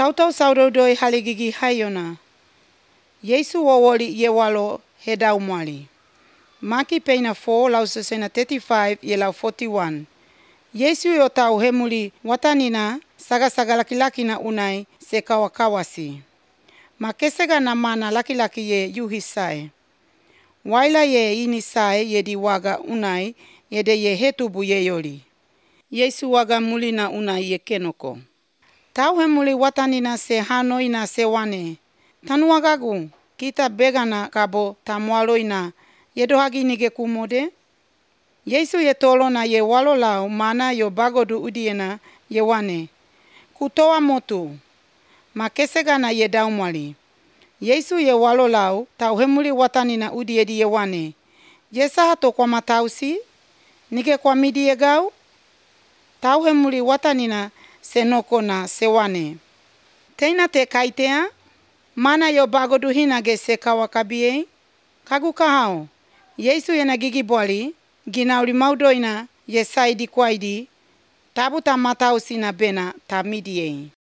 Tautau saudodoi haligigi hayona. Yesu wawoli ye walo hedau mwali. Maki peina 4 lau sesena 35 ye lau 41. Yesu yo tau hemuli watanina saga laki-laki na unai se kawakawasi. Makesega na mana laki-laki ye yuhisae. Waila ye ini sae ye di waga unai ye de ye hetubu ye yoli. Yesu waga muli na unai ye kenoko. Tau hemuli watanina se hanoina se wane. Tanuagagu kita begana kabo tamualoina ye dohagi nige kumode. Yesu ye tolona ye walo lau mana yo bagodu udiena ye wane. Kutoa motu. Makesegana ye daumwali. Yesu ye walo lau tau hemuli watanina udiedi ye wane. Yesa hato kwa matausi. Nige kwa midi ye gau. Tau hemuli watanina senoko na sewane. Teina te kaitea. Mana yo bagodu hinage se kawakabie. Kagu kahao. Yesu ye nagigi bwali. Ginauli maudoina ye saidi kwaidi. Tabu ta matausi na bena ta midie.